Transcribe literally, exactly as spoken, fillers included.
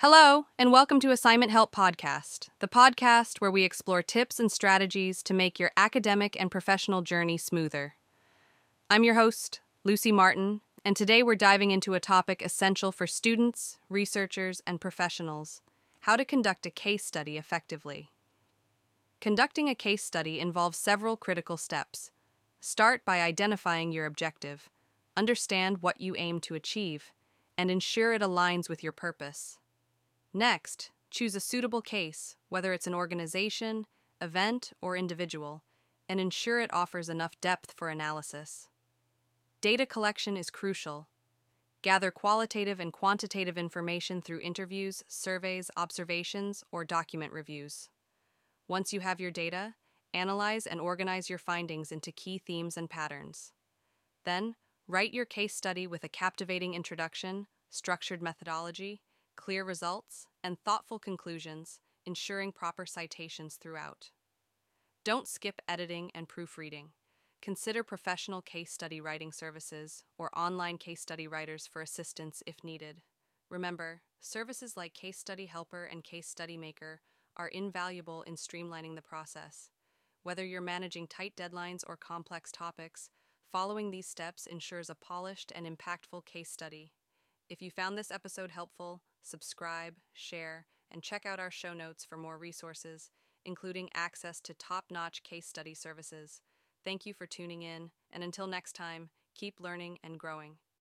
Hello, and welcome to Assignment Help Podcast, the podcast where we explore tips and strategies to make your academic and professional journey smoother. I'm your host, Lucy Martin, and today we're diving into a topic essential for students, researchers, and professionals: how to conduct a case study effectively. Conducting a case study involves several critical steps. Start by identifying your objective, understand what you aim to achieve, and ensure it aligns with your purpose. Next, choose a suitable case, whether it's an organization, event, or individual, and ensure it offers enough depth for analysis. Data collection is crucial. Gather qualitative and quantitative information through interviews, surveys, observations, or document reviews. Once you have your data, analyze and organize your findings into key themes and patterns. Then, write your case study with a captivating introduction, structured methodology, clear results, and thoughtful conclusions, ensuring proper citations throughout. Don't skip editing and proofreading. Consider professional case study writing services or online case study writers for assistance if needed. Remember, services like Case Study Helper and Case Study Maker are invaluable in streamlining the process. Whether you're managing tight deadlines or complex topics, following these steps ensures a polished and impactful case study. If you found this episode helpful, subscribe, share, and check out our show notes for more resources, including access to top-notch case study services. Thank you for tuning in, and until next time, keep learning and growing.